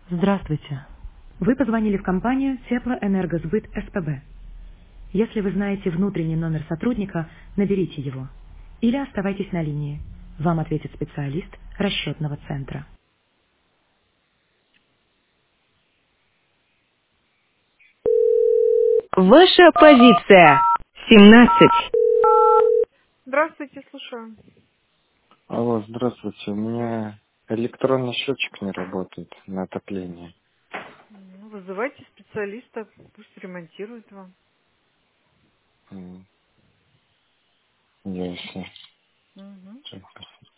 Здравствуйте. Вы позвонили в компанию Теплоэнергосбыт СПБ. Если вы знаете внутренний номер сотрудника, наберите его. Или оставайтесь на линии. Вам ответит специалист расчетного центра. Ваша позиция. 17. Здравствуйте, слушаю. Алло, здравствуйте. У меня электронный счетчик не работает на отопление. Ну, вызывайте специалиста, пусть ремонтирует вам. Ясно. Мгм.